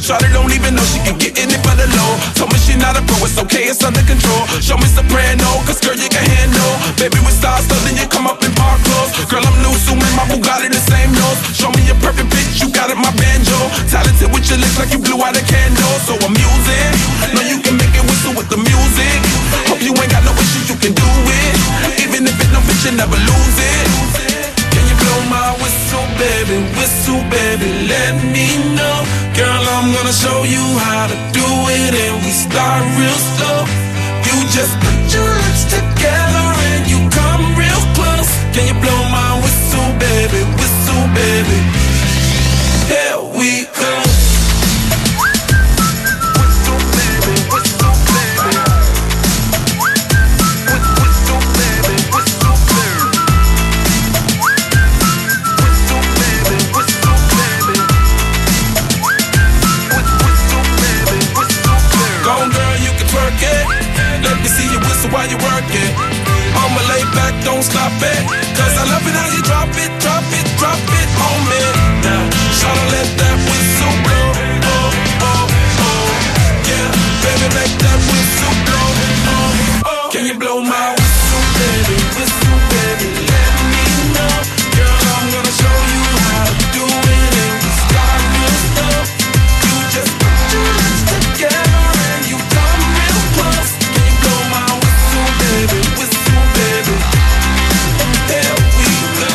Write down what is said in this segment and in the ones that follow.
Shawty don't even know she can get in it for the low. Told me she not a pro, it's okay, it's under control. Show me soprano, cause girl you can handle. Baby with stars, so then you come up in park clothes. Girl I'm new, so my Bugatti the same nose. Show me your perfect pitch, you got it, my banjo. Talented with your lips like you blew out a candle. So I'm using, know you can make it whistle with the music. Hope you ain't got no issues, you can do it. Even if it don't fit, you never lose it. Can you blow my whistle, baby, let me know. Girl, I'm gonna show you how to do it, and we start real slow. You just put your lips together and you come real close. Can you blow my whistle, baby, here we go. While you work it, I'ma lay back, don't stop it. Cause I love it how you drop it on me. Now, tryna let that whistle blow. Oh, oh, oh. Yeah, baby, make that whistle blow. Oh, oh. Can you blow my whistle, baby, let me know. Girl, I'm gonna show you how to do it, and we start real slow. You just put your lips together and you come real close. Can you blow my baby, whistle, baby, there we go.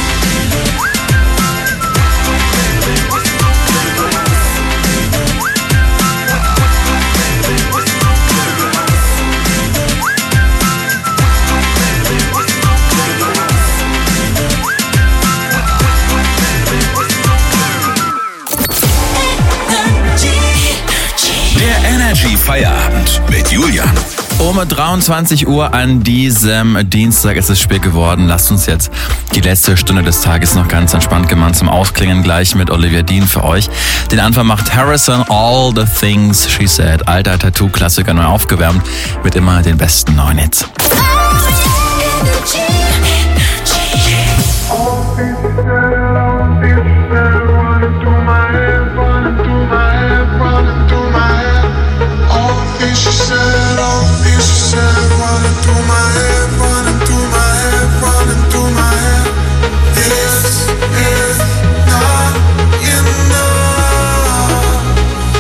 Der Energy Feierabend mit Julian. Um 23 Uhr an diesem Dienstag ist es spät geworden. Lasst uns jetzt die letzte Stunde des Tages noch ganz entspannt gemacht zum Ausklingen gleich mit Olivia Dean für euch. Den Anfang macht Harrison, All the Things She Said. Alter Tattoo-Klassiker neu aufgewärmt mit immer den besten neuen Hits.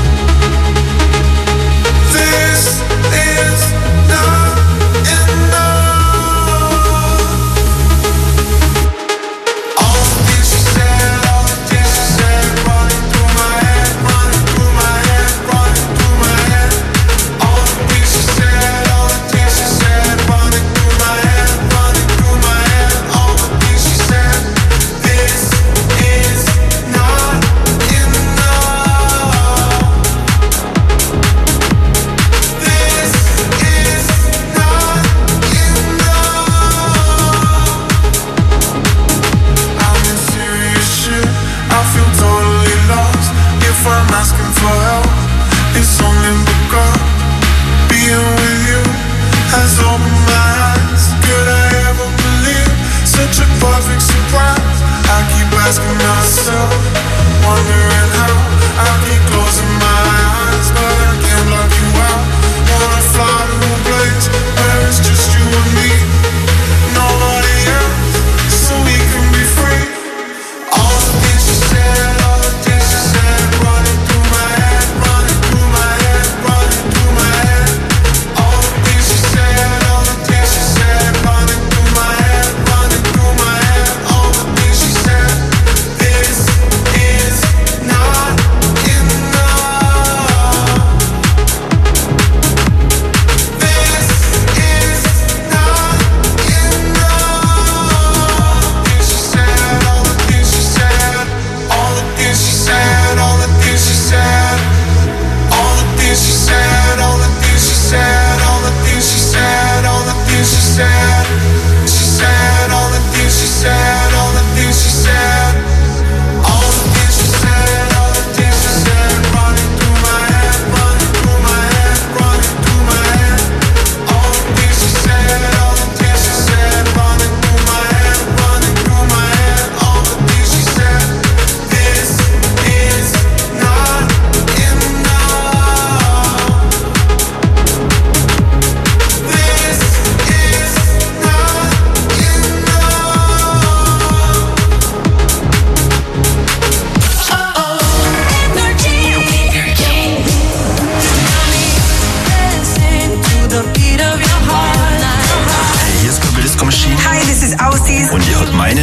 This is not enough.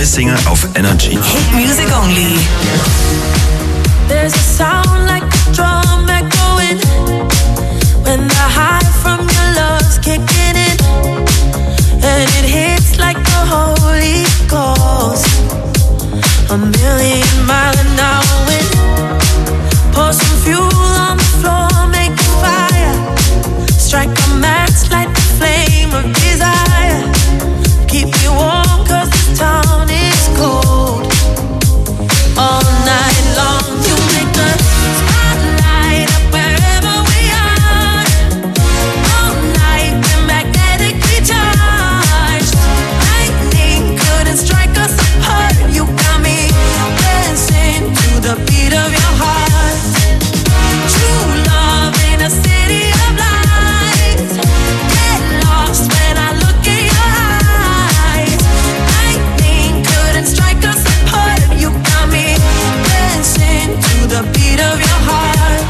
Single auf Energy. Hit music only. There's a sound like a drum echoing when the high from your love's kicking in, and it hits like the Holy Ghost. A million mile an hour wind. Pour some fuel on the floor, make a fire. Strike a match, light the flame of desire. Keep me warm 'cause this town is cold. All night long you make the spotlight up wherever we are. All night we're magnetically charged. Lightning couldn't strike us apart. You got me dancing to the beat of your heart. True love in a city of lights. Get lost when I look in your eyes. Lightning couldn't strike us apart. You got me dancing to the beat of your heart.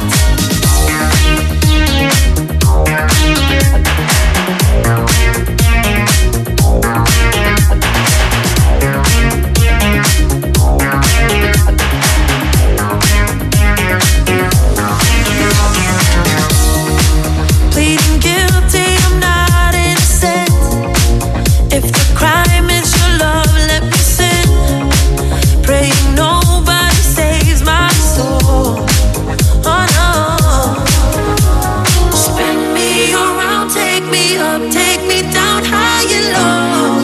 Pleading guilty, I'm not innocent. If the crime is your love, let me sin. Praying nobody saves my soul. Oh no. Spin me around, take me up, take me down high and low.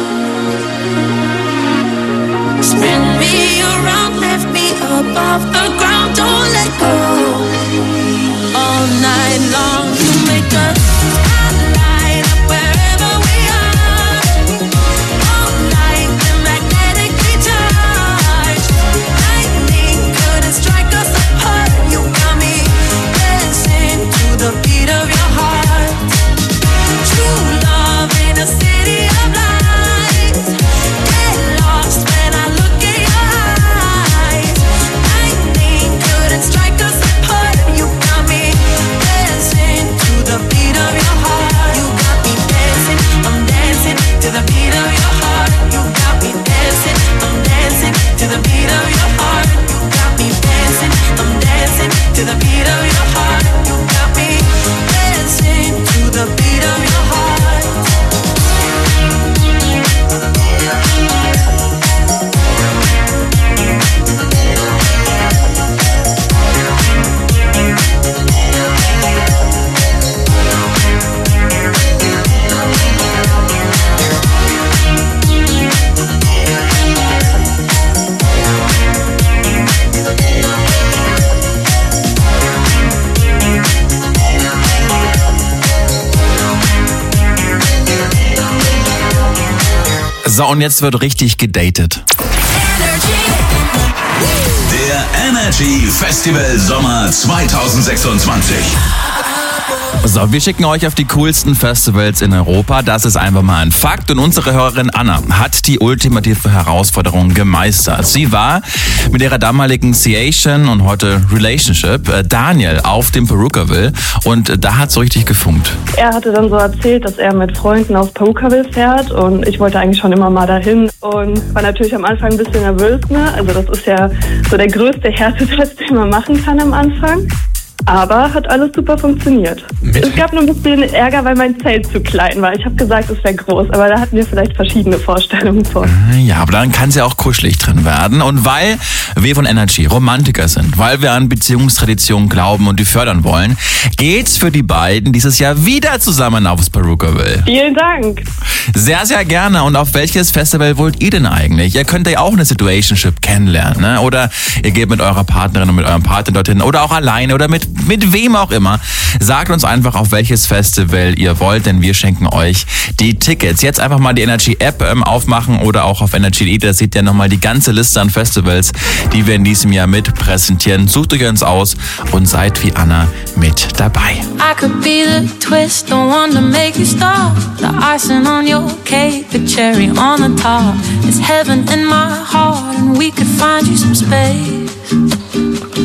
Spin me around, lift me up off the ground, don't let go. All night long you make a spotlight up wherever we are. All night we're magnetically charged. Lightning couldn't strike us apart. You got me dancing to the beat of your heart. True love in a city of lights. Get lost when I look in your eyes. Lightning couldn't strike us apart. You got me dancing to the beat of your heart. You got me dancing, I'm dancing to the beat of your heart. You got me dancing, I'm dancing to the beat of your heart. You got me dancing, I'm dancing to the beat of your heart. You got me dancing to the beat of your heart. So, und jetzt wird richtig gedatet. Der Energy Festival Sommer 2026. So, wir schicken euch auf die coolsten Festivals in Europa. Das ist einfach mal ein Fakt. Und unsere Hörerin Anna hat die ultimative Herausforderung gemeistert. Sie war mit ihrer damaligen Ciation und heute Relationship Daniel auf dem Perukaville und da hat es so richtig gefunkt. Er hatte dann so erzählt, dass er mit Freunden auf Perukaville fährt und ich wollte eigentlich schon immer mal dahin und war natürlich am Anfang ein bisschen nervös, ne? Also das ist ja so der größte Härtetest, den man machen kann am Anfang. Aber hat alles super funktioniert. Es gab nur ein bisschen Ärger, weil mein Zelt zu klein war. Ich habe gesagt, es wäre groß, aber da hatten wir vielleicht verschiedene Vorstellungen von. Ja, aber dann kann es ja auch kuschelig drin werden. Und weil wir von Energy Romantiker sind, weil wir an Beziehungstraditionen glauben und die fördern wollen, geht's für die beiden dieses Jahr wieder zusammen aufs Perukaville. Vielen Dank. Sehr, sehr gerne. Und auf welches Festival wollt ihr denn eigentlich? Ihr könnt ja auch eine Situationship kennenlernen, ne? Oder ihr geht mit eurer Partnerin und mit eurem Partner dorthin oder auch alleine oder mit wem auch immer. Sagt uns einfach, auf welches Festival ihr wollt, denn wir schenken euch die Tickets. Jetzt einfach mal die Energy-App aufmachen oder auch auf energy.de. Da seht ihr nochmal die ganze Liste an Festivals, die wir in diesem Jahr mit präsentieren. Sucht euch uns aus und seid wie Anna mit dabei. I could be the twist, the one to make you stop. The icing on your cake, the cherry on the top. It's heaven in my heart and we could find you some space.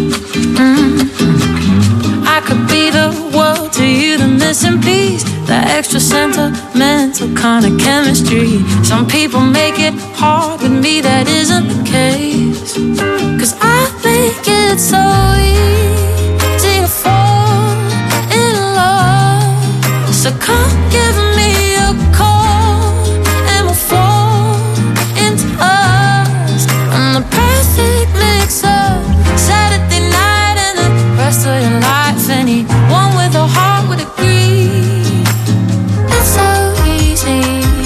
I could be the world to you, the missing piece, the extra sentimental kind of chemistry. Some people make it hard, with me that isn't the case. 'Cause I make it so easy to fall in love. So come give me a call and we'll fall into us. I'm the perfect mix of Saturday night and the rest of your life. Anyone with a heart would agree. It's so easy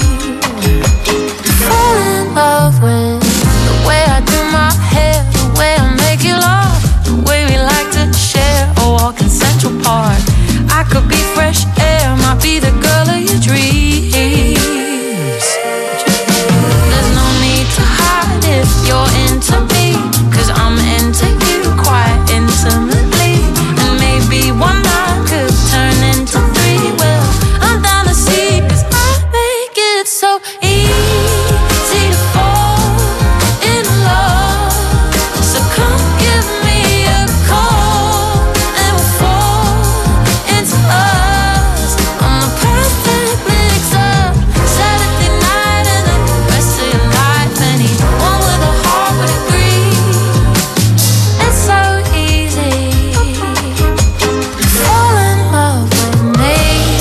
to fall in love with the way I do my hair, the way I make you laugh, the way we like to share a walk in Central Park. I could be fresh air, might be the girl of your dreams. There's no need to hide if you're into me, 'cause I'm into you quite intimately. And maybe one night could turn into three. Well, I'm down to see, 'cause I make it so easy to fall in love. So come give me a call and we'll fall into us. I'm the perfect mix of Saturday night and the rest of your life. Anyone with a heart would agree. It's so easy to fall in love with me.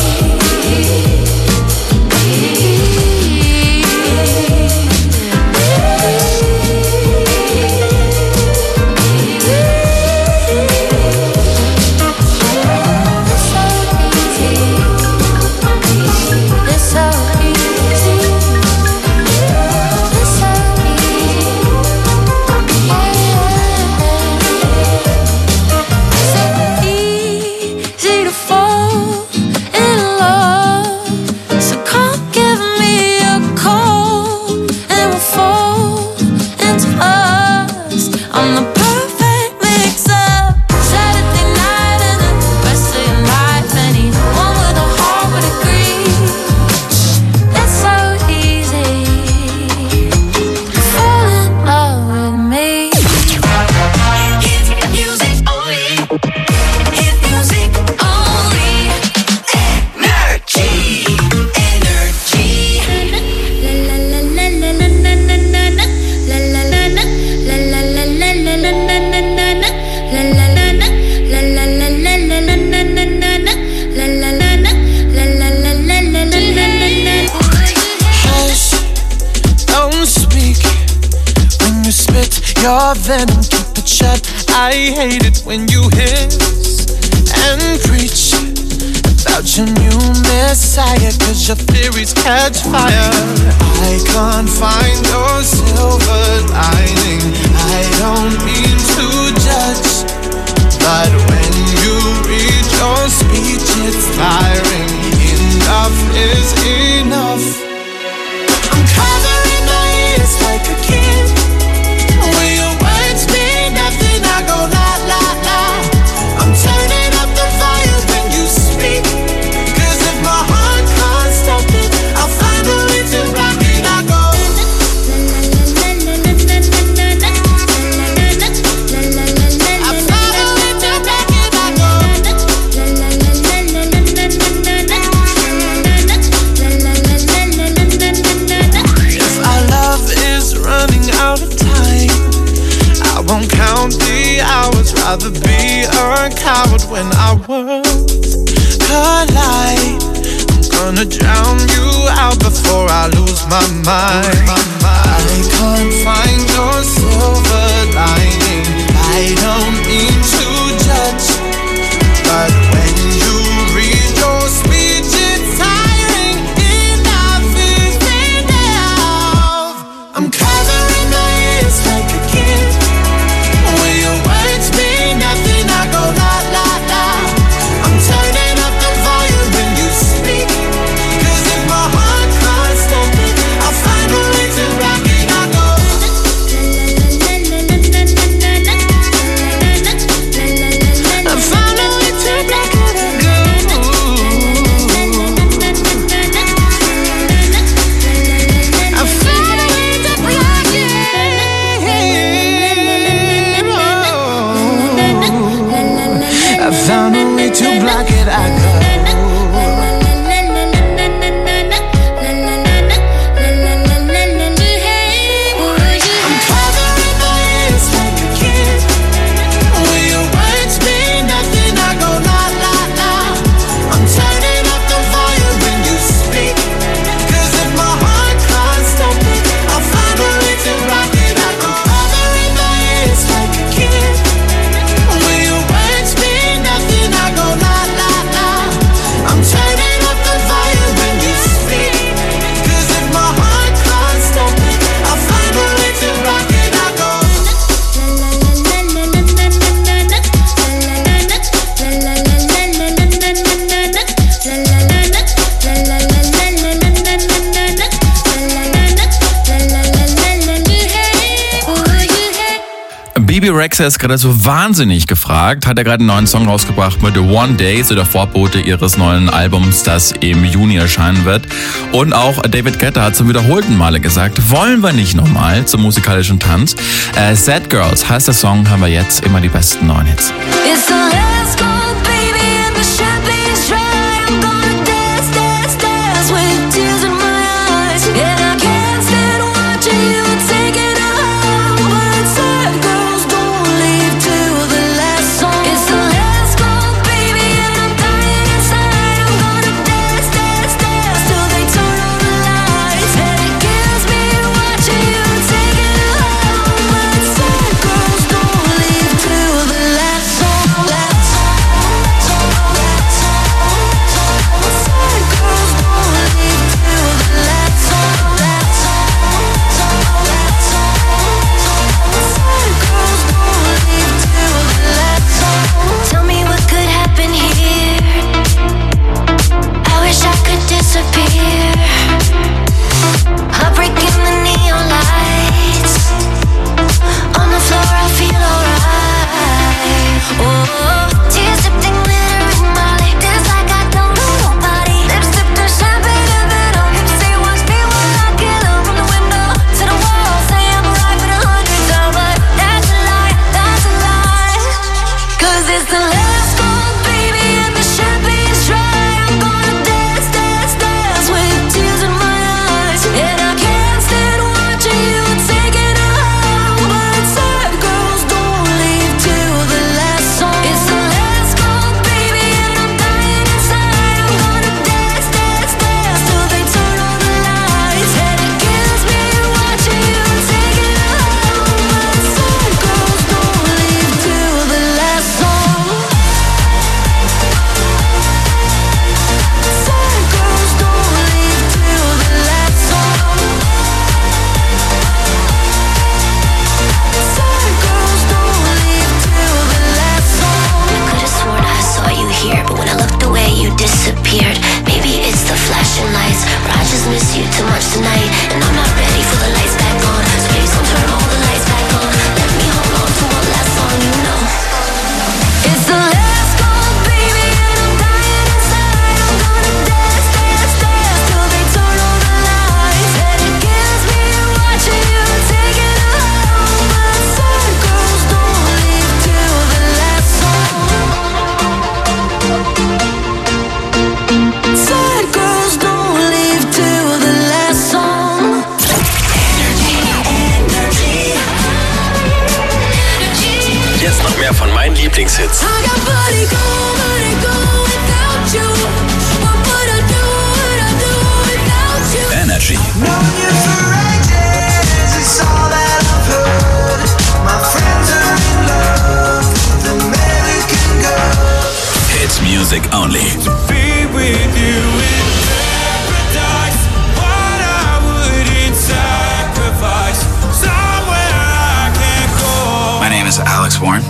It's so easy. It's so easy to fall in love. So come give me a call and we'll fall into us. I'm the perfect mix of Saturday night and the rest of your life. Anyone with a heart would agree. It's so easy to fall in love with me. Hit music only. Hit music only. Energy. Energy. Hush, don't speak when you spit your venom, keep it shut. I hate it when you hiss and preach about your new messiah, 'cause your theories catch fire. I can't find your silver lining. I don't mean to judge, but when you read your speech, it's tiring. Enough is enough. I'm covering my ears like a kid. When your words mean nothing, I go la la la. I'm turning up the fire when you speak, 'cause if my heart can't stop it, I'll find a way to rock it. I go. I find a way to rock it. I go. If our love is running out of time, I won't count the hours. Rather be a coward when our worlds collide. I'm gonna drown you out before I lose my mind. I can't find your silver lining. I don't mean to judge, but when you read your speech, it's tiring. Enough is enough. I'm covering my ears like a kid. When your words mean nothing, I go la la la. I'm turning up the volume when you speak, 'cause if my heart can't stop it, I'll find a way to rock it. I go. Rexha ist gerade so wahnsinnig gefragt. Hat er gerade einen neuen Song rausgebracht mit One Day, so der Vorbote ihres neuen Albums, das im Juni erscheinen wird. Und auch David Guetta hat zum wiederholten Male gesagt, wollen wir nicht nochmal zum musikalischen Tanz. Sad Girls heißt der Song, haben wir jetzt immer die besten neuen Hits. It's the last call, baby, and the champagne's dry. I'm gonna dance, dance, dance with tears in my eyes. And I can't stand watching you taking a home. But sad girls don't leave till the last song. It's the last call, baby, and I'm dying inside. I'm gonna dance, dance, dance till they turn on the lights. And it kills me watching you taking a home. But sad girls don't leave till the last song. Tell me what could happen here. I wish I could disappear. Heartbreak in the neon lights. On the floor I feel alright. Oh, tears dripping, glitter in my lip. Feels like I don't know nobody. Lips dipped in champagne and venom. Hips say watch me while I kill 'em. From the window to the wall, say I'm alive with 100 down. But that's a lie, that's a lie. 'Cause it's the last call, baby, and the champagne's dry. I'm gonna dance, dance, dance with tears in my eyes. And I can't stand watching you taking a home. But sad girls don't leave till the last song. It's the last call, baby, and I'm dying inside. I'm gonna dance, dance, dance till they turn on the lights. And it kills me watching you taking a home. But sad girls don't leave till the last song. Sad girls don't leave till the last song. Sad girls don't leave till the last song. I could've sworn I saw you here, but when I looked away, you disappeared. Maybe it's the flashing lights, or I just miss you too much tonight, and I'm not ready for the lights back on. So please don't turn all the lights back on. Let me hold on to one last song, you know. It's the last call, baby, and I'm dying inside. I'm gonna dance, dance, dance till they turn on the lights. And it kills me watching you taking a home. But sad girls don't leave till the last song. Sad girls don't leave till the last song. Jetzt noch mehr von meinen Lieblingshits. I got body go without you. What would I do without you? Energy. Known you for ages, it's all that I've heard. My friends are in love with American girls. Hits music only. Be with you in paradise. What I wouldn't sacrifice. Somewhere I can't go. My name is Alex Warren.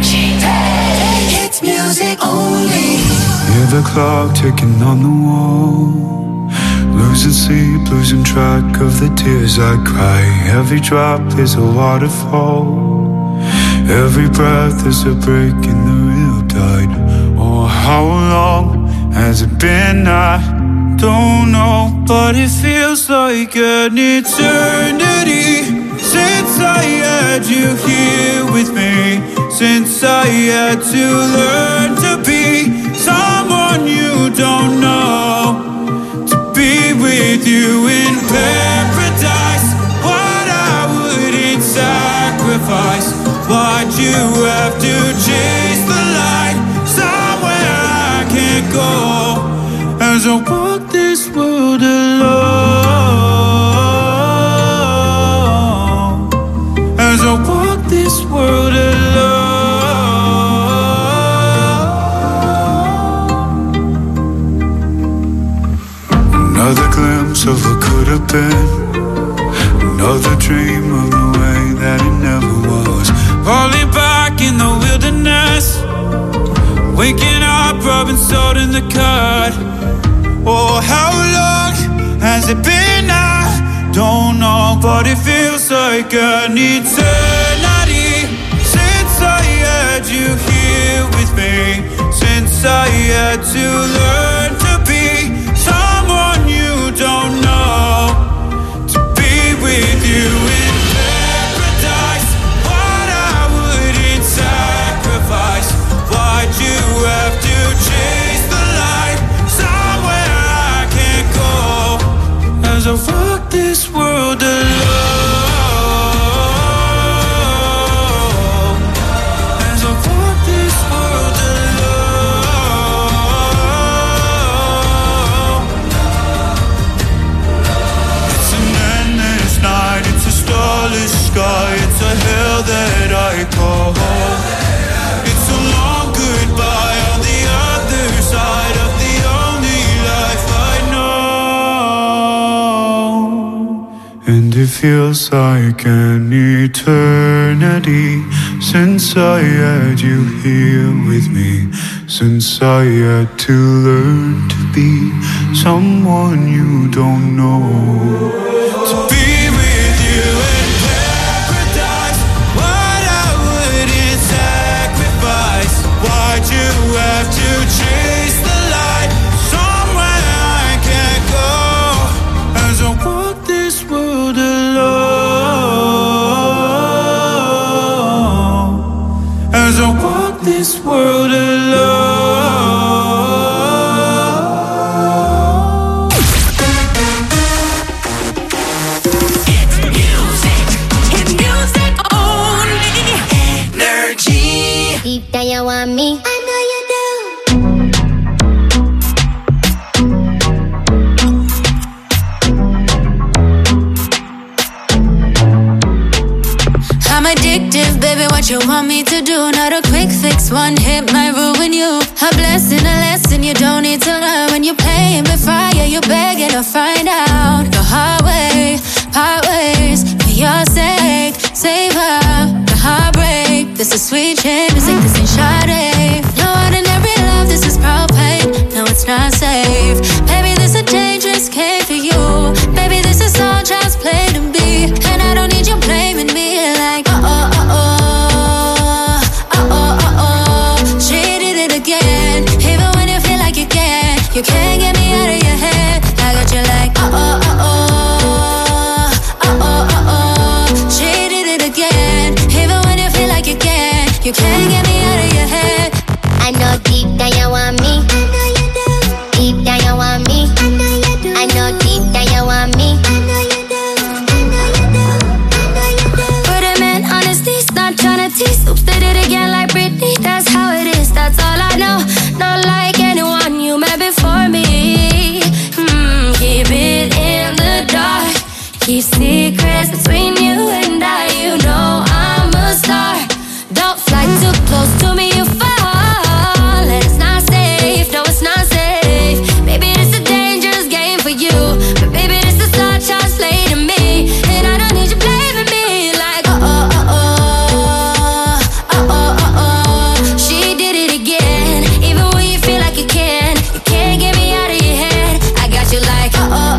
It's music only. Hear the clock ticking on the wall. Losing sleep, losing track of the tears I cry. Every drop is a waterfall. Every breath is a break in the real tide. Oh, how long has it been? I don't know, but it feels like an eternity since I had you here with me. Since I had to learn to be someone you don't know. To be with you in paradise. What I wouldn't sacrifice. Why'd you have to chase the light? Somewhere I can't go. As I walk this world alone. As I walk this world alone. Another glimpse of what could have been. Another dream of the way that it never was. Falling back in the wilderness. Waking up, rubbing salt in the cut. Oh, how long has it been? I don't know, but it feels like an eternity since you here with me? Since I had to learn to be someone you don't know, to be with you in paradise. What I wouldn't sacrifice. Why'd you have to chase the light somewhere I can't go? As I walk this world alone, as I walk this world alone. It's an endless night, it's a starless sky, it's a hell that I call home. It's a long goodbye on the other side of the only life I know. And it feels like an eternity since I had you here with me, since I had to learn to be someone you don't know. To be with you in paradise, what I wouldn't sacrifice. Why'd you have to chase the light somewhere I can't go? As I walk this world alone, as I walk this world alone. Hit music only. Energy. Deep down you want me, I know you do. I'm addictive, baby, what you want me to do? Not a quick fix, one hit might ruin you. A blessing, a lesson you don't need to learn. When you're playing with fire, you're begging to find out. The hard way, part ways, for your sake. Save her, the heartbreak. This is sweet shit, this ain't this ain't Sade. No ordinary love, this is propane. No, it's not safe. Baby, this is a dangerous game for you. Baby, this is all child's play to be. And I don't need you blaming me like, she did it again. Even when you feel like you can't, you can't get me out of your head. I got you like, she did it again. Even when you feel like you can't, you can't get me out of your head. I know deep down you want me, I know you do. Deep down you want me, I know you do. I know deep down you want me, I know you do. I know you do, I know you do. But a man, honestly, not tryna tease. Oops, did it again like Britney. That's how it is, that's all I know. Not like anyone you met before me. Keep it in the dark. Keep secrets between you and I. You know I'm a star. Don't fly too close to me, you fall. And it's not safe, no, it's not safe. Baby, this is a dangerous game for you. But baby, this is all child's play to me. And I don't need you blaming me like, she did it again. Even when you feel like you can't get me out of your head. I got you like,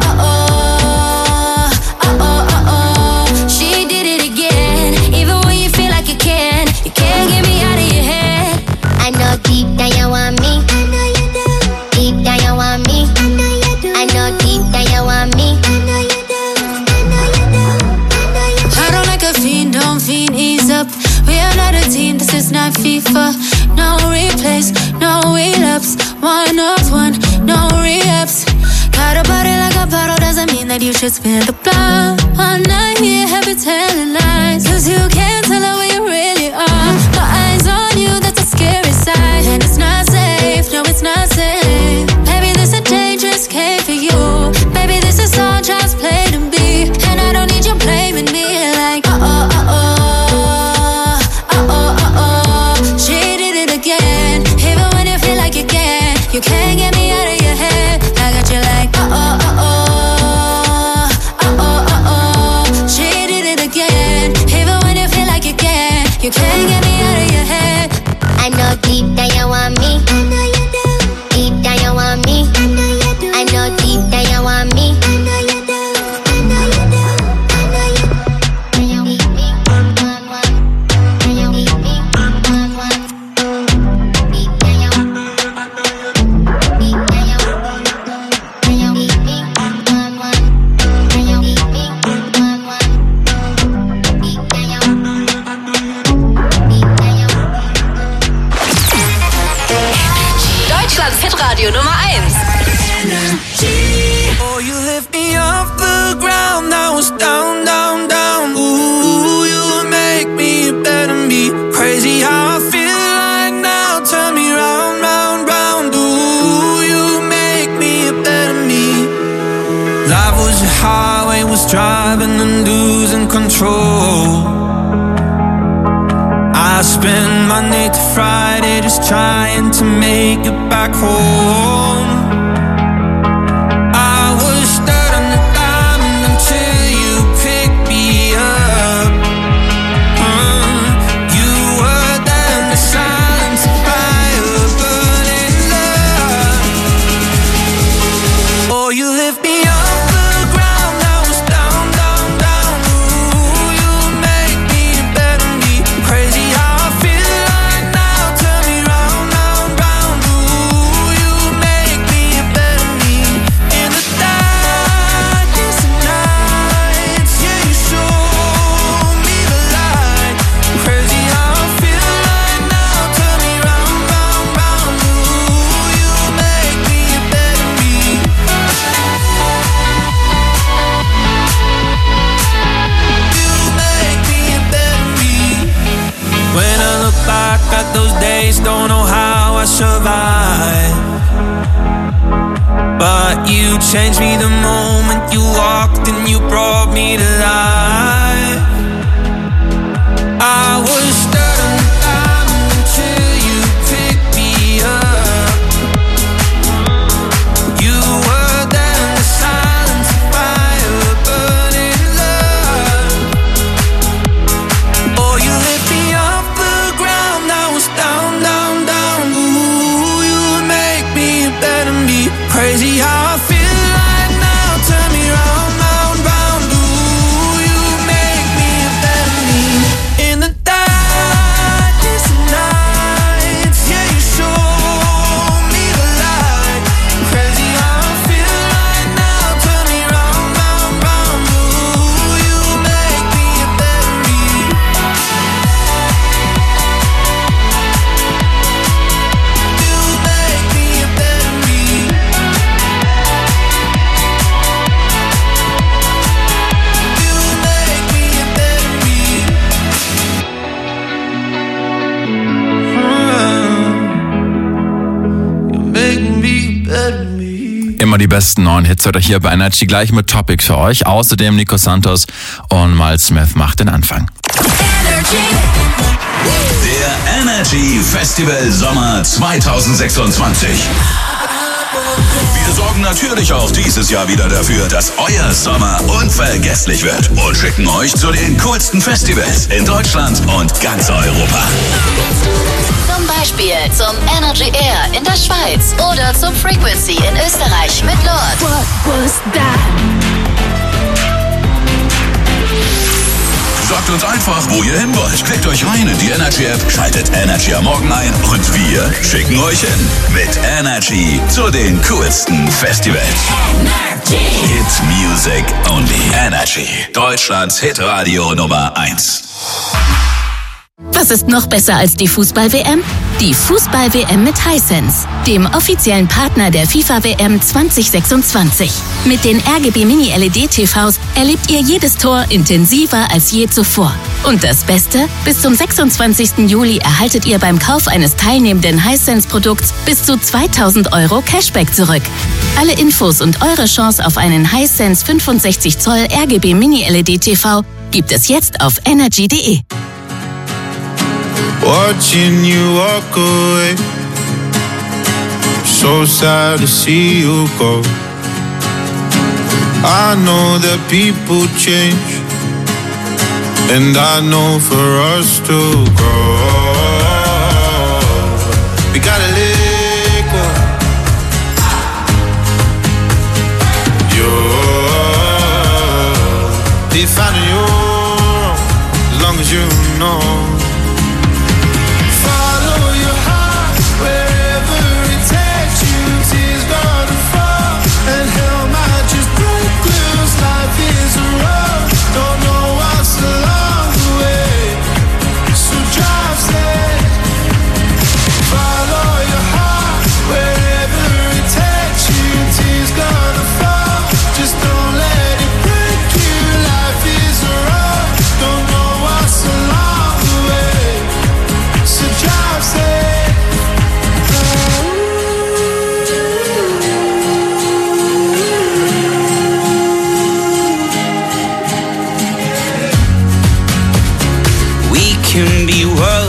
she did it again. Even when you feel like you can't get me out of your head. I know deep down you want me, I know you do. Deep down you want me, I know you do. I know deep down you want me, I know you do. I know you do, I know you do. I don't like a fiend, don't fiend, ease up. We are not a team, this is not FIFA. No replays, no relapse. 1-on-1, no re-ups. Got a body like a bottle, doesn't mean that you should spin the block. All night here, happy telling lies. Cause you can't tell her where you really are. No eyes on you, that's a scary sight. And it's not safe, no, it's not safe. Baby, this is a dangerous game for you. Baby, this is all child's play to be. And I don't need you blaming me like, she did it again. Even when you feel like you can't get me out of your head. I got you like, she did it again. Even when you feel like you can't get me out of your head. I know deep down you want me, I know you do. Deep down you want me, I know you do. I know deep down you want me, I know you do. I know you do, I know you do. Deep me, one, one. Deep me, one, one. Deutschlands Hitradio Nummer 1. Oh, you lift me off the ground, I was down, down, down. Ooh, you make me better me. Crazy how I feel right now, turn me round, round, round. Ooh, you make me a better me. Life was a highway, was driving and losing control. I spend Monday to Friday just trying to make it back home. I was stuck on the diamond until you picked me up. You were there in the silence of fire, burning love. Oh, you lift me off the ground, I was down, down, down. Ooh, you make me better me. Crazy how I feel right now, turn me round, round, round. Ooh, you make me a better me. In the darkest of nights, yeah, you show me the light. Crazy how I feel right now, turn me round, round, round. Ooh, you make me a better me. You make me a better me. When I look back at those days, don't know how I survived. But you changed me the moment you walked and you brought me to life. I was stuck on the diamond until you picked me up. You were there in the silence of fire, burning love. Oh, you lift me off the ground, I was down, down, down. Ooh, you make me a better me. Crazy how I feel right now, turn me round, round, round. Ooh, you make me a better me. In the darkest of nights, yeah, you show me the light. Crazy how I feel right now, turn me round, round, round. Ooh, you make me a better me. You make me a better me. You make me a better me. You make me better me. Immer die besten neuen Hits heute hier bei Energy, gleich mit Topic für euch. Außerdem Nico Santos und Miles Smith macht den Anfang. Der Energy Festival Sommer 2026. Wir sorgen natürlich auch dieses Jahr wieder dafür, dass euer Sommer unvergesslich wird und schicken euch zu den coolsten Festivals in Deutschland und ganz Europa. Zum Beispiel zum Energy Air in der Schweiz oder zum Frequency in Österreich mit Lord. Sagt uns einfach, wo ihr hin wollt. Klickt euch rein in die Energy App, schaltet Energy am Morgen ein und wir schicken euch hin. Mit Energy zu den coolsten Festivals. Hit Music Only. Energy. Deutschlands Hitradio Nummer 1. Was ist noch besser als die Fußball-WM? Die Fußball-WM mit Hisense, dem offiziellen Partner der FIFA-WM 2026. Mit den RGB Mini-LED-TVs erlebt ihr jedes Tor intensiver als je zuvor. Und das Beste? Bis zum 26. Juli erhaltet ihr beim Kauf eines teilnehmenden Hisense-Produkts bis zu 2.000 € Cashback zurück. Alle Infos und eure Chance auf einen Hisense 65 Zoll RGB Mini-LED-TV gibt es jetzt auf energy.de. Watching you walk away, so sad to see you go. I know that people change, and I know for us to grow, we gotta let go. You'll be finding your own, as long as you know. Don't know what's along the way, so drive steady.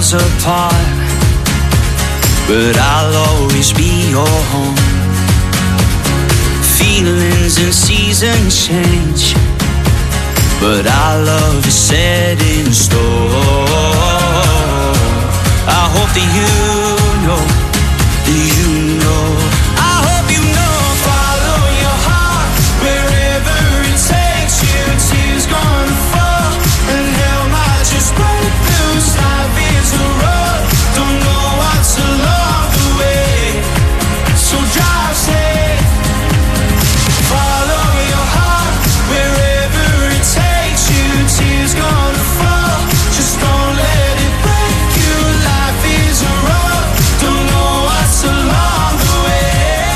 us apart, but I'll always be your home. Feelings and seasons change, but our love is set in stone. I hope that you know, I hope you know. Follow your heart wherever it takes you. Tears gonna fall and hell might just break loose. Life is a road, don't know what's along the way, so drive safe. Follow your heart wherever it takes you. Tears gonna fall, just don't let it break you. Life is a road, don't know what's along the way.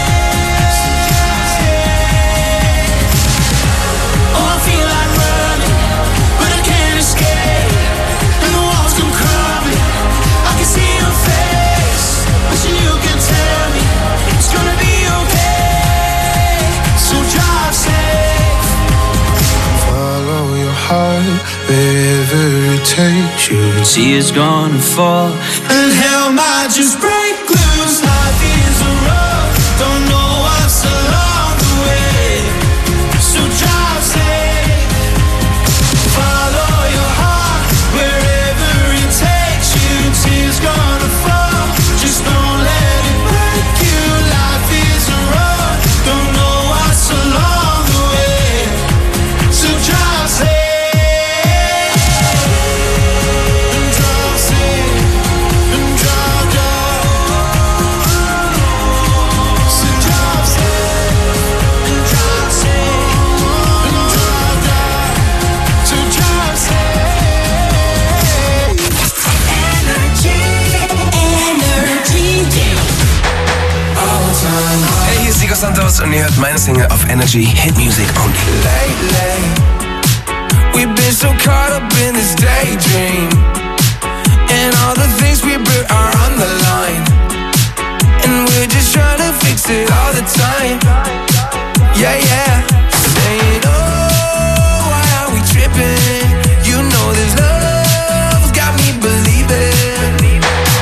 Oh, I feel like running, but I can't escape, and the walls come crumbling. I can see your face, wishing you can tell me it's gonna be okay, so drive safe. Follow your heart wherever it takes you. Tears gonna fall and hell might just break loose. Life is a road, don't know what's along the way, so drive safe. Follow your heart wherever it takes you. Tears gonna fall, just don't let it break you. Life is a road, don't know what's along the way, so drive safe. Drive safe, and drive down. So drive safe, and drive safe, and drive down. So drive safe. Hey, hier ist Nico Santos und ihr hört meine Single auf Energy Hit Music Only. Lately, we've been so caught up in this daydream, and all the things we built are on the line, and we're just trying to fix it all the time. Yeah, yeah. Saying, oh, why are we tripping? You know this love's got me believing.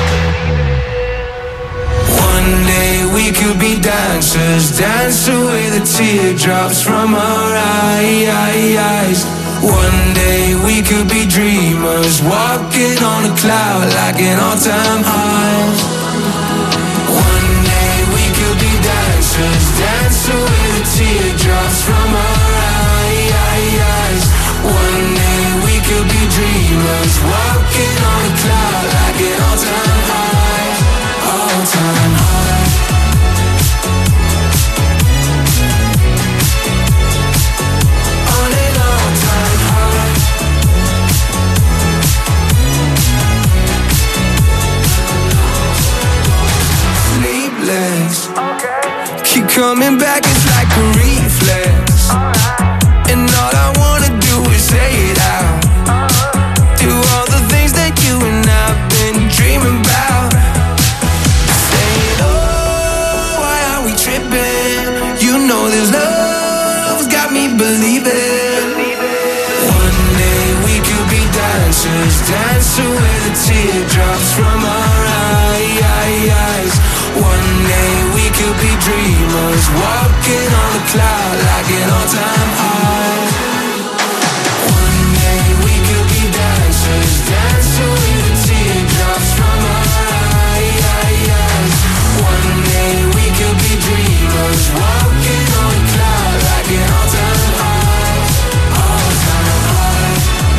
One day we could be dancers, dance away the teardrops from our eyes. One day we could be dreamers, walking on a cloud like an all-time high. One day we could be dancers, dance away the teardrops from our eyes. One day we could be dreamers, walking on a cloud like an all-time high, all-time high. On an all-time high. Sleepless, keep coming back, it's like a reflex. And all I wanna do is say it out. Do all the things that you and I've been dreaming about. Saying, oh, why are we tripping? You know this love's got me believing. One day we could be dancers, dance away the teardrops from our eyes. One day we could be dreamers, walking on a cloud like an all-time high. One day we could be dancers, dance away the teardrops from our eyes. One day we could be dreamers, walking on a cloud like an all-time high, all-time high.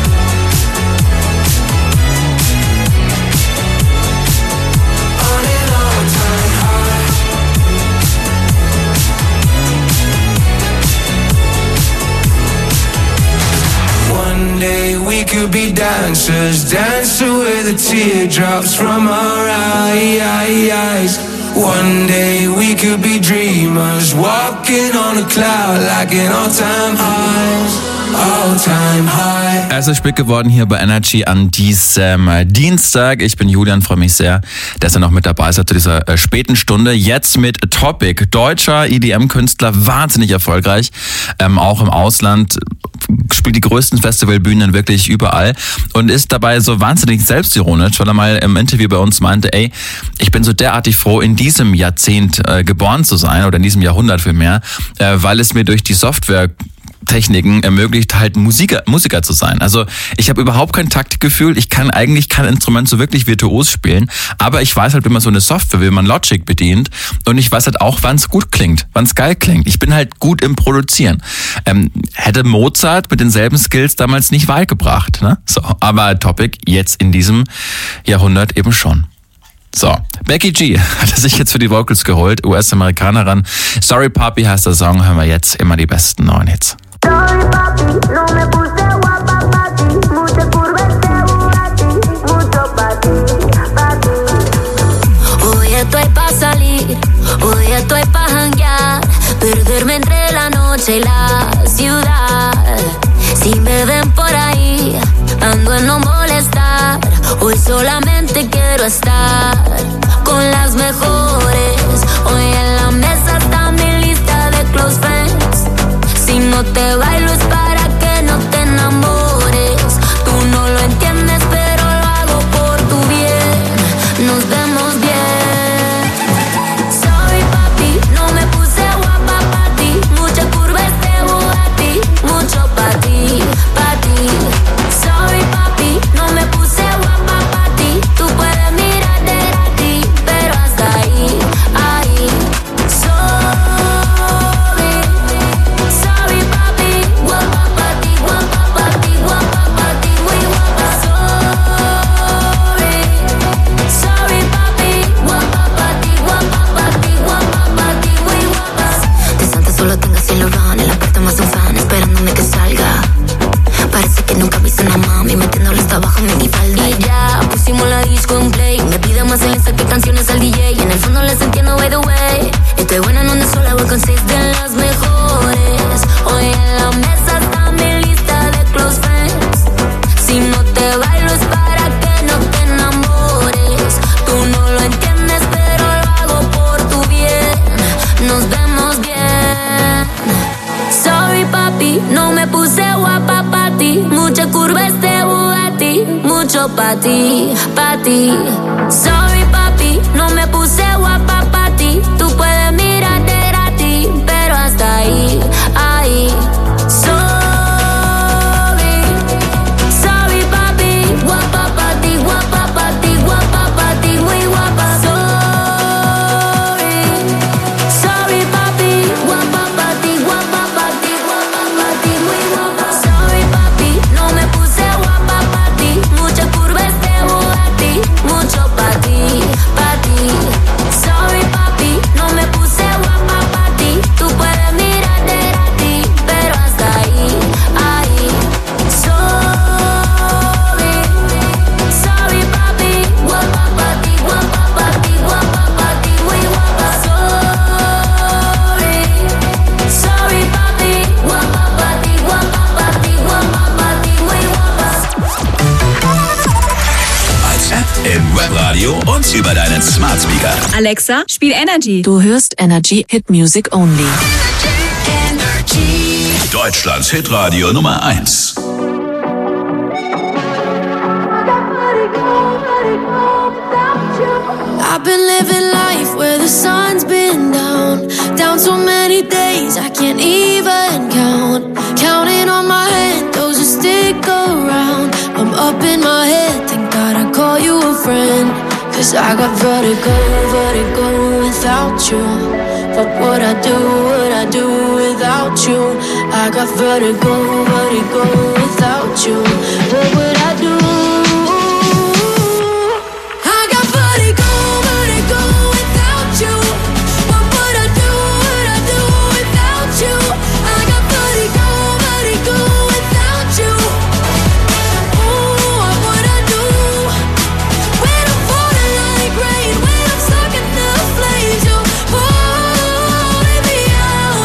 On an all-time high. One day we could be dancers, dance away the teardrops from our eyes. One day we could be dreamers, walking on a cloud like an all-time high, all-time high. Es ist spät geworden hier bei Energy an diesem Dienstag. Ich bin Julian, freue mich sehr, dass ihr noch mit dabei seid zu dieser späten Stunde. Jetzt mit Topic, deutscher EDM-Künstler, wahnsinnig erfolgreich, auch im Ausland. spielt die größten Festivalbühnen wirklich überall und ist dabei so wahnsinnig selbstironisch, weil er mal im Interview bei uns meinte, ey, ich bin so derartig froh, in diesem Jahrzehnt geboren zu sein oder in diesem Jahrhundert vielmehr, weil es mir durch die Software-Techniken ermöglicht, halt Musiker zu sein. Also ich habe überhaupt kein Taktikgefühl, ich kann eigentlich kein Instrument so wirklich virtuos spielen, aber ich weiß halt, wie man so eine Software, wie man Logic bedient und ich weiß halt auch, wann es gut klingt, wann es geil klingt. Ich bin halt gut im Produzieren. Hätte Mozart mit denselben Skills damals nicht weit gebracht, ne? So, aber Topic jetzt in diesem Jahrhundert eben schon. So, Becky G hat er sich jetzt für die Vocals geholt, US-Amerikanerin. Sorry Papi heißt der Song, hören wir jetzt immer die besten neuen Hits. Hoy estoy pa' salir, hoy estoy pa' janguear, perderme entre la noche y la ciudad. Si me ven por ahí, ando en no molestar. Hoy solamente quiero estar con las mejores. Hoy en la mesa está mi lista de close friends. Si no te bailo es para que no te enamores. Tú no lo entiendes, pero lo hago por tu bien. Nos vemos bien. Sorry papi, no me puse guapa pa' ti. Mucha curva este Bugatti, mucho pa' ti, pa' ti. Sorry papi, no me puse guapa pa' ti. Tú puedes mirar de ti, pero hasta ahí, ahí. Sorry papi, guapa pa' ti, guapa pa' ti, guapa pa' ti, muy guapa. Sorry papi, guapa pa' ti, guapa pa' ti, guapa pa' ti, muy guapa. Desde antes solo tengo cielo run, en la puerta más un fan esperándome que salga. Parece que nunca viste una mami metiéndole hasta abajo en mi falda. Y ya pusimos la disco en play. Me pide más el Insta que canciones al DJ. Y en el fondo les entiendo, by the way. Estoy buena en donde sola voy con 6 de las mejores. Hoy en la mesa está mi lista de close friends. Si no te bailo es para que no te enamores. Tú no lo entiendes, pero lo hago por tu bien. Nos vemos bien. Sorry papi, no me puse guapa pa' ti. Mucha curva este Bugatti, mucho pa' ti, pa' ti. Sorry papi, no me puse guapa pa' ti. Tú puedes mirar de ti, pero hasta ahí, ahí. Sorry papi, guapa pa' ti, guapa pa' ti, guapa pa' ti, muy guapa. Sorry papi, guapa pa' ti, guapa pa' ti, guapa pa' ti, muy guapa. Sorry papi, no me puse guapa pa' ti. Mucha curva este Bugatti, mucho pa' ti, pa' ti. Sorry papi, no me puse guapa pa' ti. Tú puedes mirar de ti, pero hasta ahí, ahí. Sorry papi, guapa pa' ti, guapa pa' ti, guapa pa' ti, muy guapa. Sorry papi, guapa pa' ti, guapa pa' ti, guapa pa' ti, muy guapa. Als App im Webradio und über deinen Smart Speaker. Alexa, spiel Energy. Du hörst Energy Hit Music Only. Deutschlands Hitradio Nummer 1. I've been living life where the sun's been down so many days I can't even count. Counting on my hand, those who stick around. I'm up in my head, thank God I call you a friend. Cause I got vertigo, vertigo without you. What would I do without you? I got vertigo, vertigo without you. What would I do?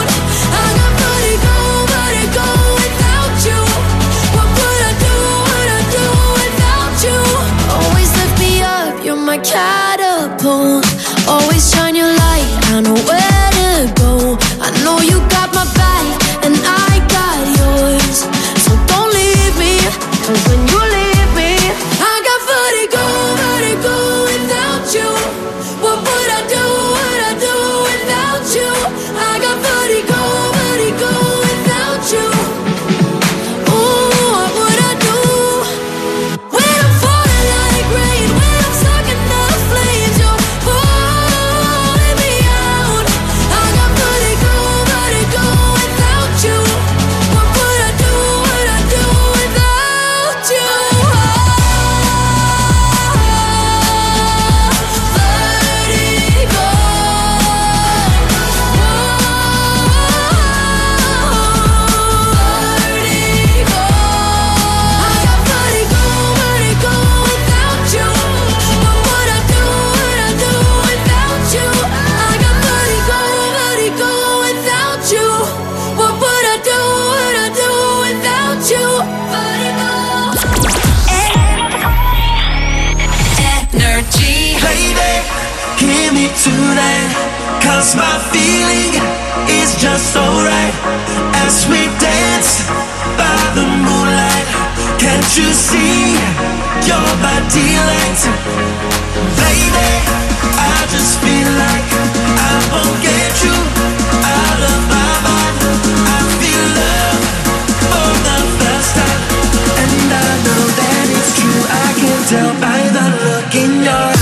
What would I do tonight, 'cause my feeling is just so right. As we dance by the moonlight, can't you see you're my delight? Lady, I just feel like I won't get you out of my mind. I feel love for the first time, and I know that it's true. I can tell by the look in your eyes.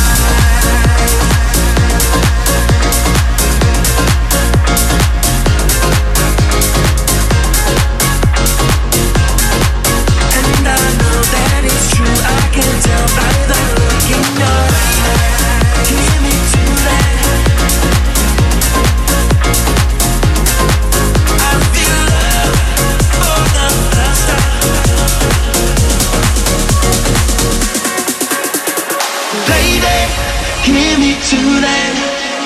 Hear me tonight,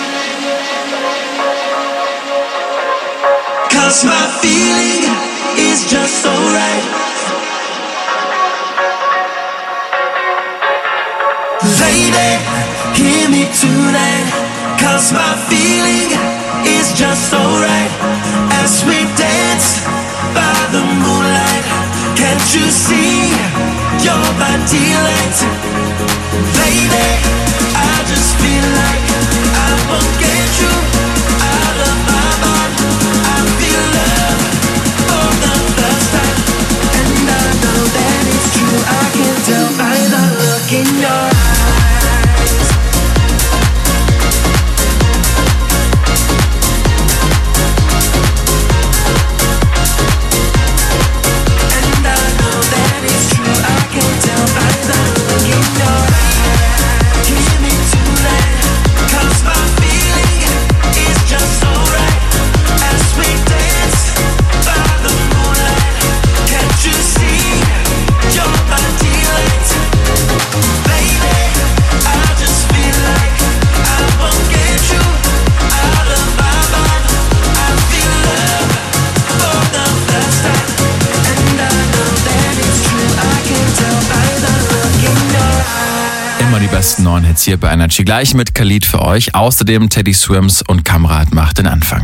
'cause my feeling is just so right. Lady, hear me tonight, 'cause my feeling is just so right. As we dance by the moonlight, can't you see you're my delight? Lady, I just feel like I won't get you out of my mind. I feel love for the first time, and I know that it's true. I can tell by the look in your eyes. And I know that it's true. I can tell by the look in your eyes. Die besten 9 Hits hier bei Energy. Gleich mit Khalid für euch. Außerdem Teddy Swims und Kamrat macht den Anfang.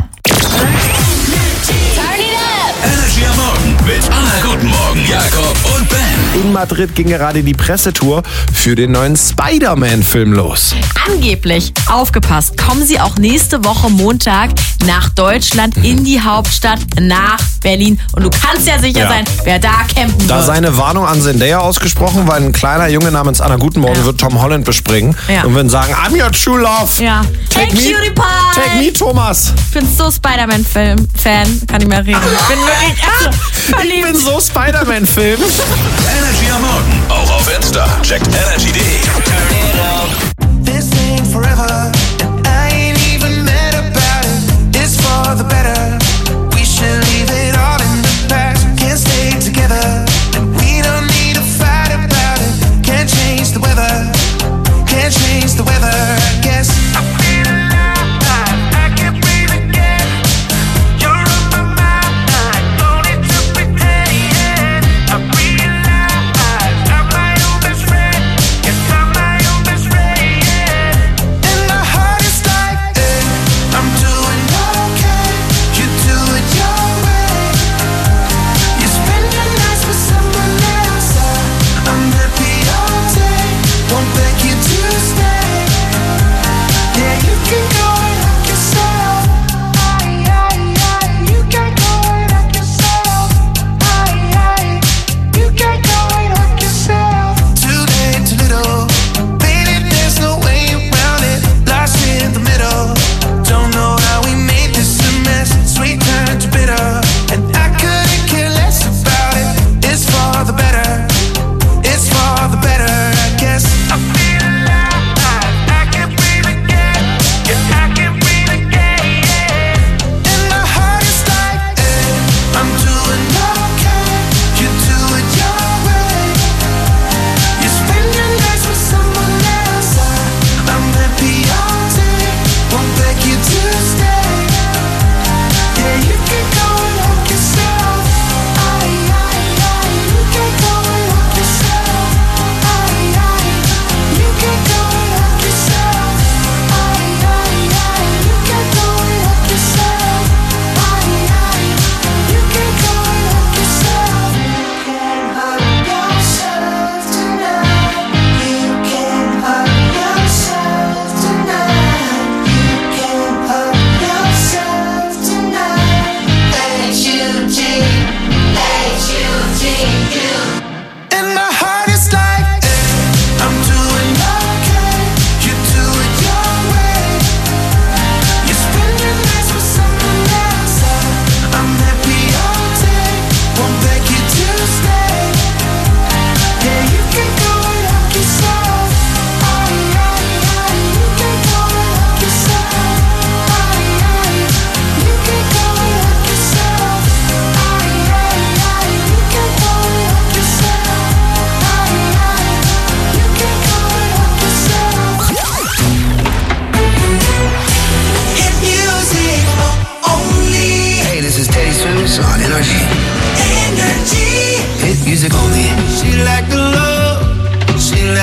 Energy am Morgen mit Anna. Guten Morgen, Jakob und Ben. In Madrid ging gerade die Pressetour für den neuen Spider-Man-Film los. Angeblich, aufgepasst, kommen sie auch nächste Woche Montag nach Deutschland, in die Hauptstadt, nach Berlin. Und du kannst ja sicher sein, wer da campen wird. Da seine Warnung an Zendaya ausgesprochen, weil ein kleiner Junge namens Anna Guten Morgen wird Tom Holland bespringen. Ja. Und würden sagen, I'm your true love. Ja. Take me, Cutie Pie. Take me, Thomas. Ich bin so Spider-Man-Fan, kann ich mehr reden. Ich bin wirklich verliebt. Ich bin so Spider-Man-Film. Energy am Morgen, auch auf Insta. Checkt energy.de. This ain't forever, and I ain't even mad about it. It's for the better. We should leave it all in the past. Can't stay together, and we don't need to fight about it. Can't change the weather. Can't change the weather. I guess I feel alive. I can't breathe again. You're on my mind. Don't need to pretend yet. I realize I'm my own best friend. Yes, I'm my own best friend. And I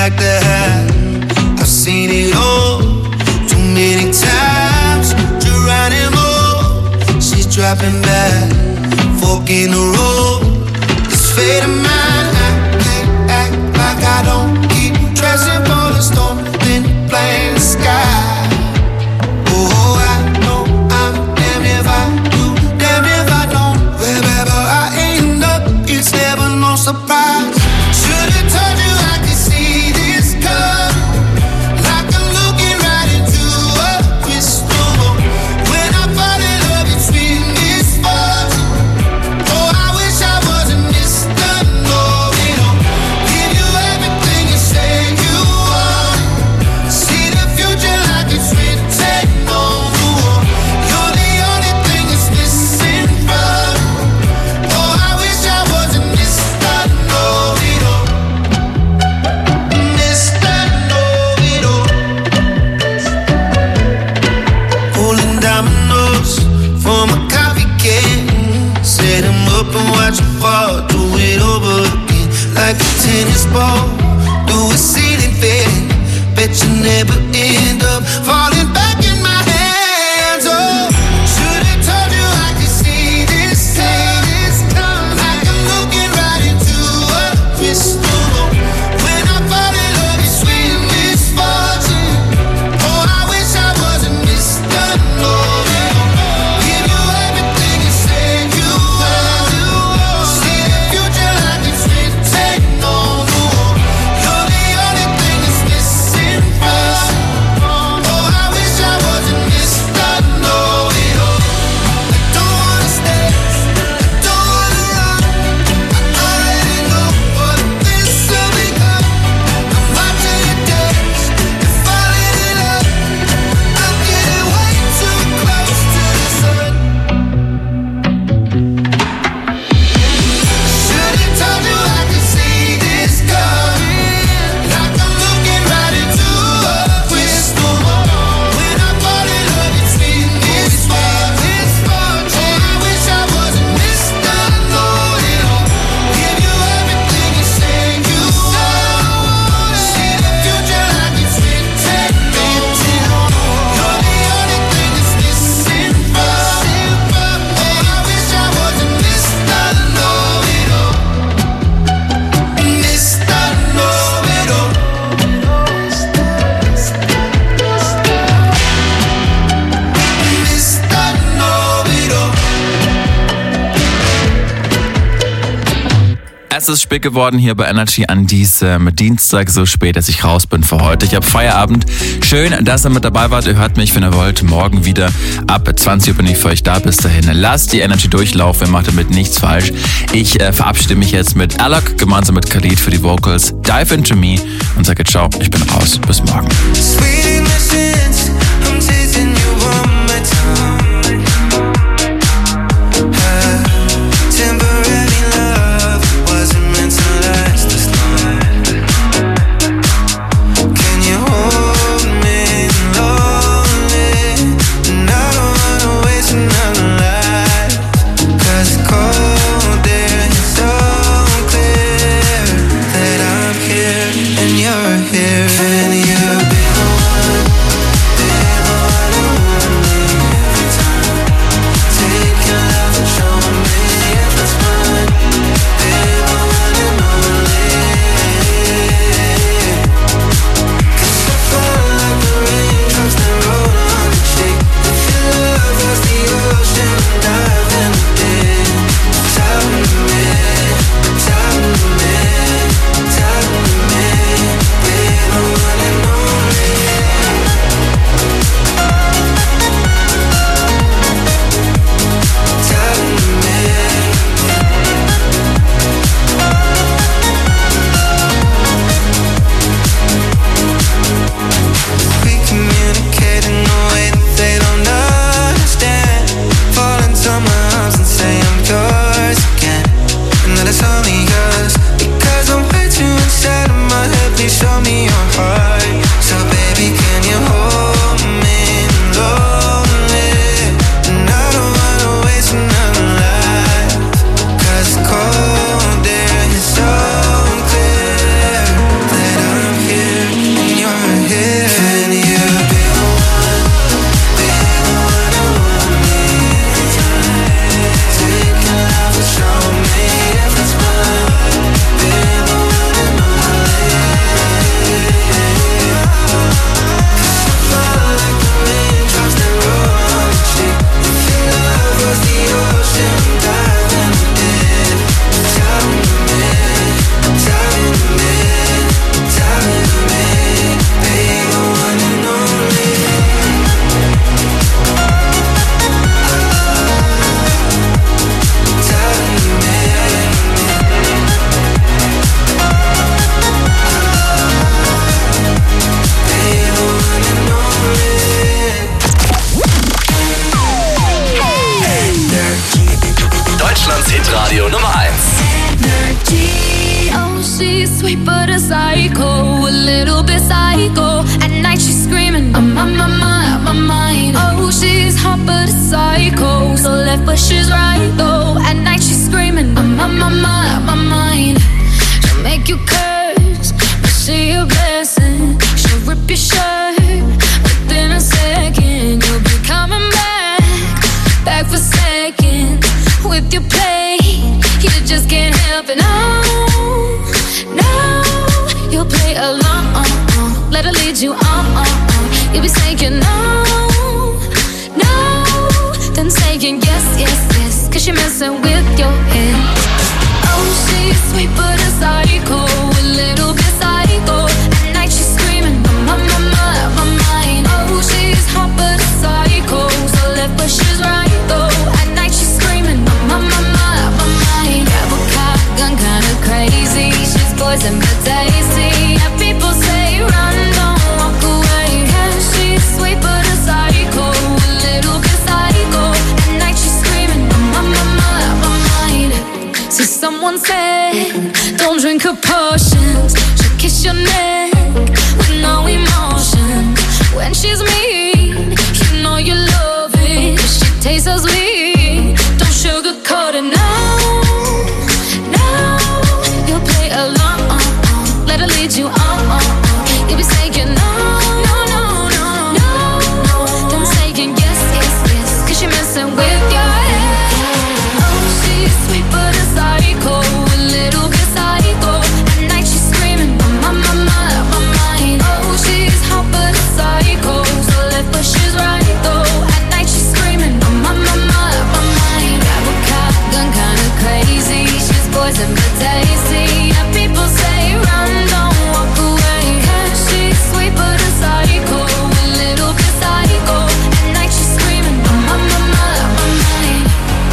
like that. I've seen it all too many times. Geronimo, she's dropping back, fork in the road. It's fate of mine. I can't act like I don't keep dressing for the storm, then playing the sky. Oh, I know I'm damned if I do, damned if I don't. Wherever I end up, it's never no surprise. Should've told you I could see this coming, like I'm looking right into a crystal ball. When I fall in love, it's with misfortune. Oh, I wish I wasn't Mr. Know-it-all. Give you everything you say you want. See the future like it's written on the wall. You're the only thing that's missing from me. Oh, I wish I wasn't Mr. Know-it-all. Mr. Know-it-all. Pulling dominoes from a coffee can. Set 'em up and watch 'em fall. Do it over again like a tennis ball. Do a ceiling fan. Bet you never end up falling back in my hands. Oh, should've told you I could see this coming, like I'm looking right into a crystal ball. When I fall in love, it's with misfortune. Oh, I wish I wasn't Mr. Know-it-all. Give you everything you say you want. See the future like it's written on the wall. You're the only thing that's missing from me. Oh, I wish I wasn't Mr. Know-it-all. I don't wanna stay, I don't wanna run. I already know what this will become. I'm watching you dance and falling in love. I'm getting way too close to the sun. Should've told you I could see this coming, like I'm looking right into a crystal ball. When I fall in love, it's with misfortune. Oh, I wish I wasn't Mr. Know-it-all. Give you everything you say you want. See the future like it's written on the wall. You're the only thing that's missing from me. Oh, I wish I wasn't Mr. Know-it-all. Mr. Know-it-all. Mr. Know-it-all. Es ist spät geworden hier bei Energy an diesem Dienstag, so spät, dass ich raus bin für heute. Ich habe Feierabend. Schön, dass ihr mit dabei wart. Ihr hört mich, wenn ihr wollt, morgen wieder. Ab 20 Uhr bin ich für euch da. Bis dahin, lasst die Energy durchlaufen. Ihr macht damit nichts falsch. Ich verabschiede mich jetzt mit Alok gemeinsam mit Khalid für die Vocals. Dive into me und sage ciao. Ich bin raus. Bis morgen. Sweet innocence, I'm tasting you one more time. Temporary love wasn't meant to last this long. Can you hold me lonely? And I don't wanna waste another life. 'Cause it's cold there, it's so clear that I'm here and you're here and you've been the one Hitradio Nummer 1. Oh, she's sweet but a psycho, a little bit psycho. At night she's screaming, I'm on my mind. Oh, she's hot but a psycho, so left but she's right though. At night she's screaming, I'm on my mind. She'll make you curse, but she a blessing. She'll rip your shirt, within a second you'll be coming back for seconds with your play. You just can't help it, no. You'll play along, let her lead you on. You'll be saying no, then saying yes, cause you're messing with your head. Oh, she's sweet but a psycho, a little bit psycho. At night she's screaming, my mind. Oh, she's hot but a psycho, so left but she's right though. At night she's screaming, my mind. Grab a cop gun, kinda crazy. She's poison but tasty. Yeah, people say run, don't walk away. Yeah, she's sweet but a psycho, a little bit psycho. At night she's screaming, my mind. See, someone said, don't drink her potions. She'll kiss your neck with no emotion. When she's mean, you know you love it. She tastes so sweet, don't sugarcoat it, no. You'll play along, let her lead you on. You'll be saying no. Then saying yes, cause you're messing with your head. Oh, she's sweet but a psycho, a little bit psycho. At night she's screaming, my mind. Oh, she's hot but a psycho, so left but she's right though. At night she's screaming, my mind. Grab a cop gun, kinda crazy. She's poison but tasty. Yeah, people say run, don't walk away. Yeah, she's sweet but a psycho, a little bit psycho. At night she's screaming, my mind.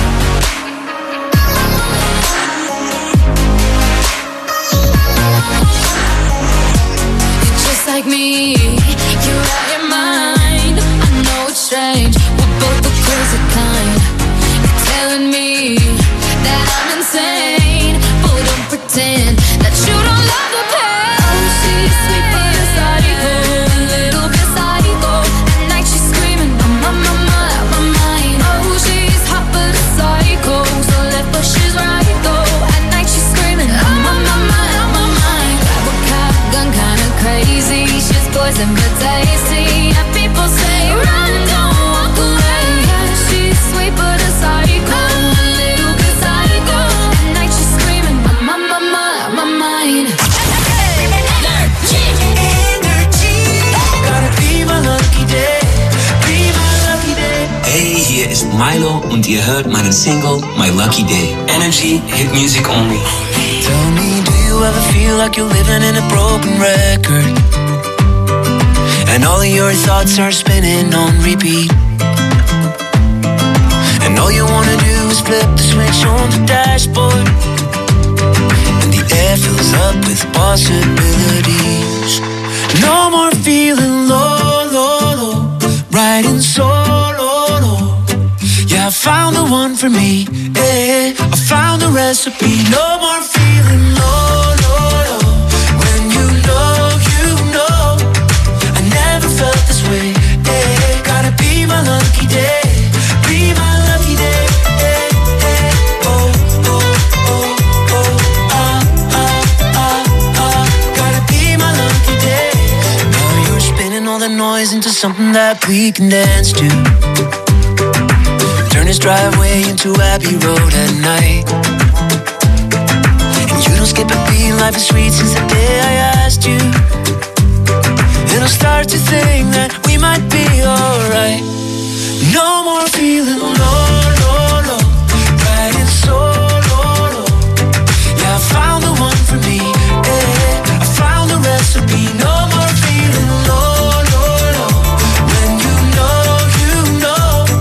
You're just like me, you're out your mind. I know it's strange, we're both the crazy kind. You're telling me that I'm insane, but don't pretend that you don't love the pain. Oh, she's sweet but a psycho, a little bit psycho. At night she's screaming, my mind. Oh, she's hot but a psycho, so left but she's right though. At night she's screaming, my mind. Grab a cop gun, kinda crazy. She's poison but tasty. Yeah, people say run, don't walk away. Yeah, she's sweet but a psycho, a little bit psycho. At night she's screaming, my mind. Gotta be my lucky day, be my lucky day. Hey, hier ist Milo und ihr hört meinen Single My Lucky Day. Energy, Hit Music Only. Tell me, do you ever feel like you're living in a broken record? And all of your thoughts are spinning on repeat. And all you wanna do is flip the switch on the dashboard. And the air fills up with possibilities. No more feeling low, riding solo. Yeah, I found the one for me. Yeah, I found the recipe. No more feeling low. When you know, I never felt this way. Yeah, gotta be my lucky day, be my lucky day. Gotta be my lucky day. Now you're spinning all the noise into something that we can dance to. Turn his driveway into Abbey Road at night. And you don't skip a beat, life is sweet since the day I asked you. And I'll start to think that we might be alright. No more feeling low, riding solo. Yeah, I found the one for me. Yeah, I found the recipe.